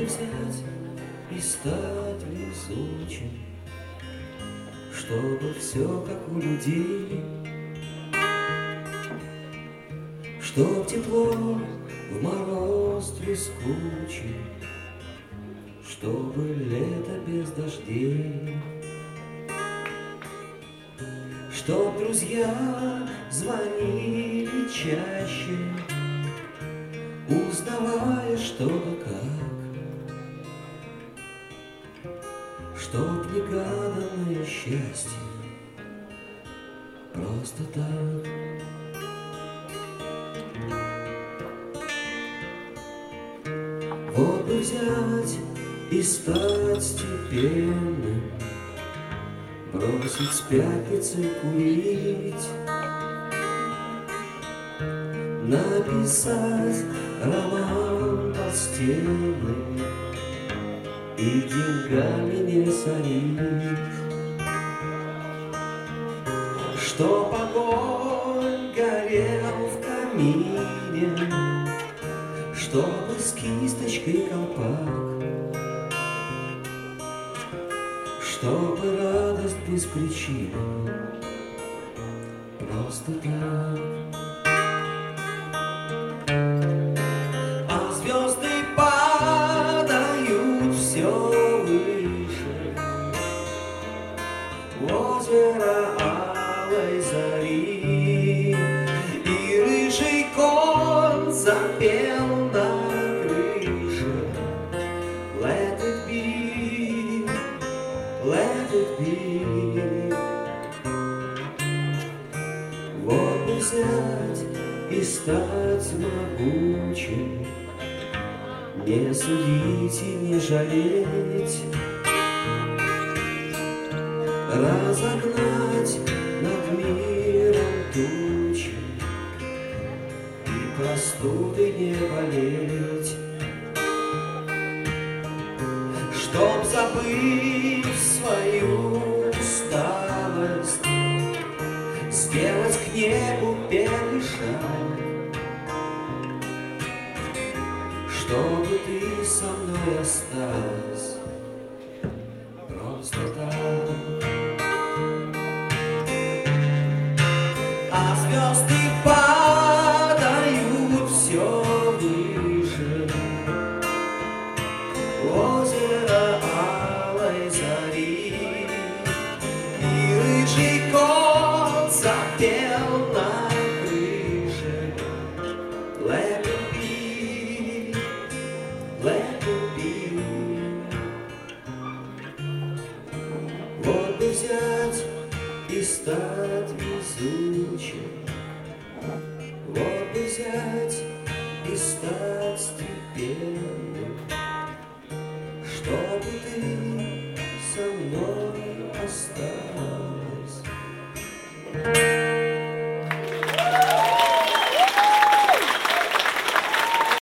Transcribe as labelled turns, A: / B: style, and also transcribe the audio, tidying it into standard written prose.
A: взять и стать везучим, чтобы все как у людей, чтоб тепло в мороз трескучий, чтобы лето без дождей, чтоб друзья звонили чаще, узнавая, что да как, чтоб негаданное счастье просто так. Вот бы взять и стать степенным, бросить с пятницы курить, написать роман толстенный и деньгами не сорить, чтоб огонь горел в камине, чтобы с кисточкой колпак, чтобы радость без причины просто так. А звезды падают все выше в озеро алой зари, и рыжий конь запел на крыше Let it be, let it be. Вот бы взять и стать могучим, не судить и не жалеть, разогнать над миром тучи и простуды не болеть, чтоб, забыв свою усталость, сделать к небу первый шаг, чтобы ты со мной осталась просто так. А звезды падают все выше озеро алой зари, и рыжий кот запел на крыше Let it be, let it be. Вот бы взять и стать везучим, вот бы взять и стать степенным, чтобы ты со мной осталась.